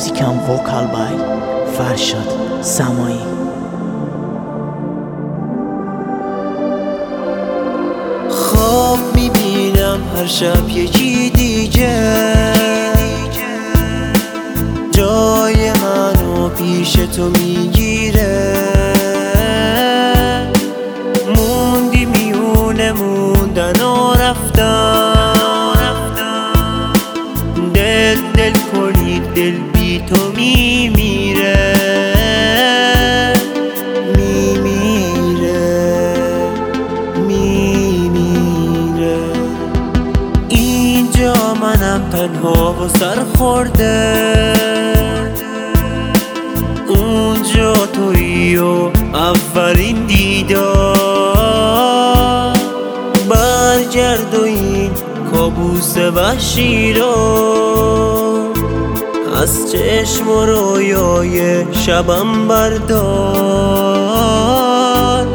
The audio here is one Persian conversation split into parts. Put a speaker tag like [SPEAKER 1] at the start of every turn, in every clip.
[SPEAKER 1] Music and vocal by فرشاد سمایی.
[SPEAKER 2] خواب میبینم هر شب یکی دیگه جای منو پیش تو میگیره. موندی میونه موندن و رفتن، دل کنی دل بی تو میمیره. اینجا منم تنها و سرخورده، اونجا تویی و اولین دیدار. برگرد و این کابوس وحشی رو از چشم و رویای شبم بردار.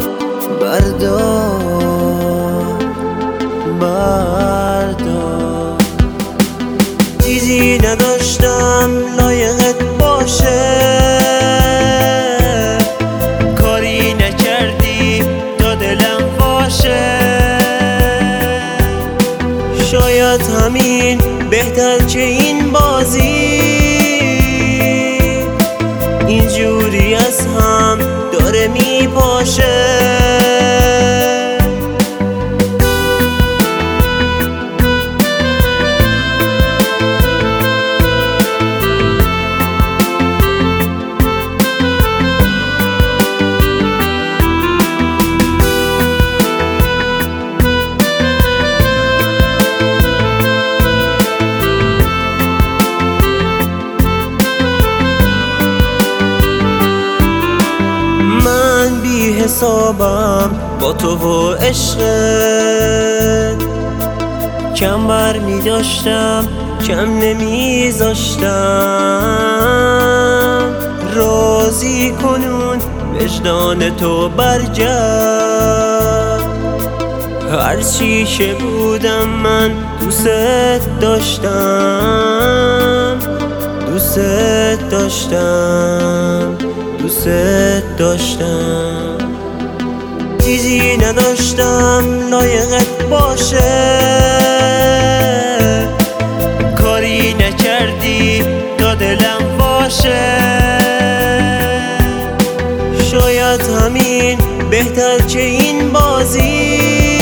[SPEAKER 2] چیزی نداشتم لایقت باشه، کاری نکردی تا دلم باشه. شاید همین بهتر که این بازی اینجوری از هم داره میپاشه. حسابم با تو و عشقت، کم بر می داشتم کم نمیذاشتم. راضی کنون وجدان تو برگرد، هرچی که بودم من دوست داشتم. چیزی نداشتم لایقت باشه، کاری نکردی تا دلم باشه. شاید همین بهتر که این بازی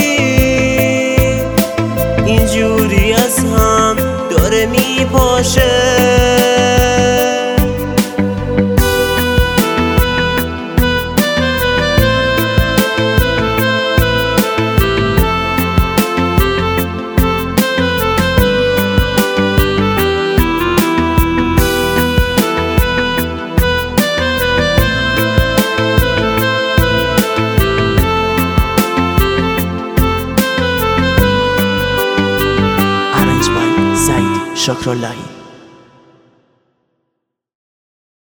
[SPEAKER 2] اینجوری از هم داره میپاشه.
[SPEAKER 1] شکر الله.